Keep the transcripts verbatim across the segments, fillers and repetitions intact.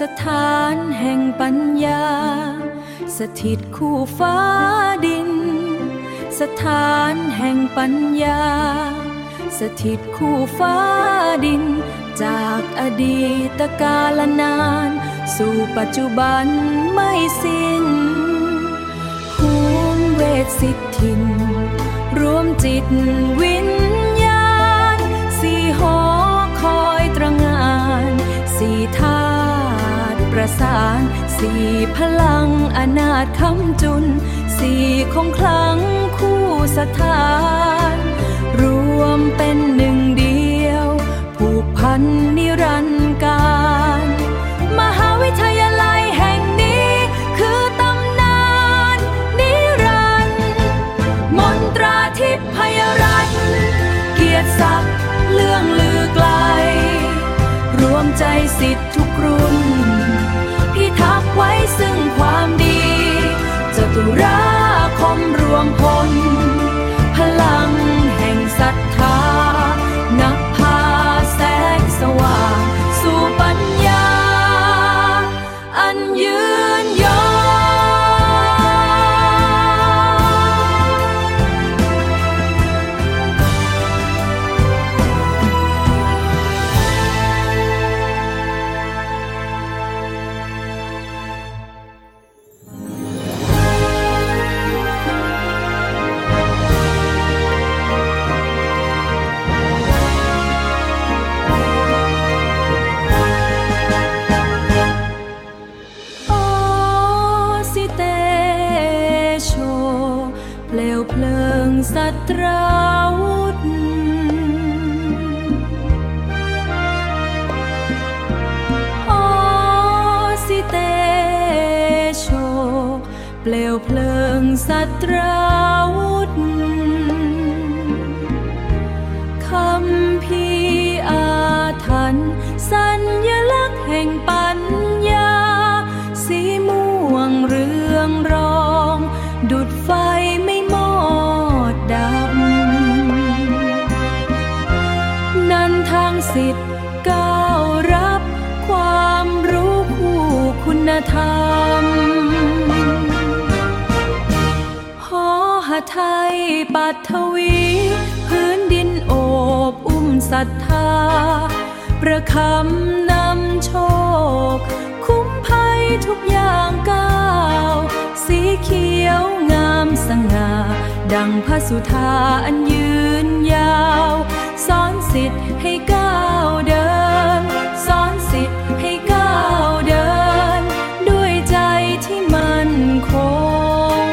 ถานแห่งปัญญาสถิตคู่ฟ้าดินสถานแห่งปัญญาสถิตคู่ฟ้าดินจากอดีตกาลนานสู่ปัจจุบันไม่สิ้นภูมิเวทสิทธินรวมจิตวิญญาณสี่หอคอยตระหง่านสี่ธาตุประสานสี่พลังอนาถคำจุนสี่คงคลังคู่สถานรวมเป็นหนึ่งเดียวผูกพันนิรันดร์การมหาวิทยาลัยแห่งนี้คือตำนานนิรันดร์มนตราทิพยรัตน์เกียรติศักดิ์เลื่องลือไกลรวมใจศิษย์ทุกรุ่นพิทักษ์ไว้ซึ่งความดีจตุราคมรวมพลพลังแห่งศรัทธานำพาแสงสว่างสู่ปัญญาอันยืนยงสัตราวุธโอสิเตโชเปลวเพลิงสัตราวุธคำพีอาถรรพ์สัญลักษณ์แห่งปัญญาสีม่วงเรืองรองดุจไฟไม่มอดดับนันทางศิษย์ก้าวรับความรู้คู่คุณธรรมหอหทัยปัทวีพื้นดินโอบอุ้มศรัทธาประคำนำโชคคุ้มภัยทุกอย่างก้าวสีเขียวงามสง่าดังพระสุธาอันยืนยาวสอนศิษย์ให้ก้าวเดินสอนศิษย์ให้ก้าวเดินด้วยใจที่มั่นคง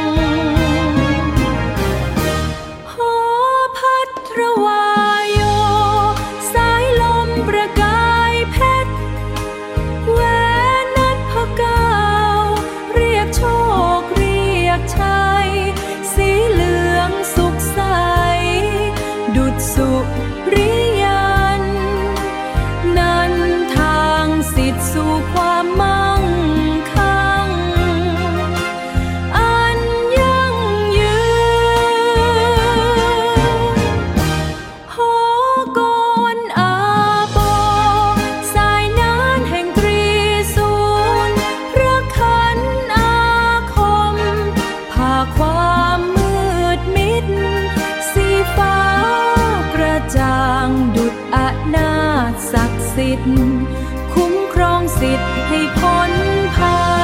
หอพัทรวายโยสายลมประกายเพชรแหวนนัดพเก้าเรียกโชคเรียกชัยสีเหลืองสุขใสดุจสุริยันนันทางศิษย์สู่ความมั่งคั่งอันยั่งยืนหอกรอาโปสายนานแห่งตรีศูนย์พระขันอาคมพาความมืดมิดสีฟ้ากระจ่างดุจอนาถศักดิ์สิทธิ์คุ้มครองศิษย์ให้พ้นภั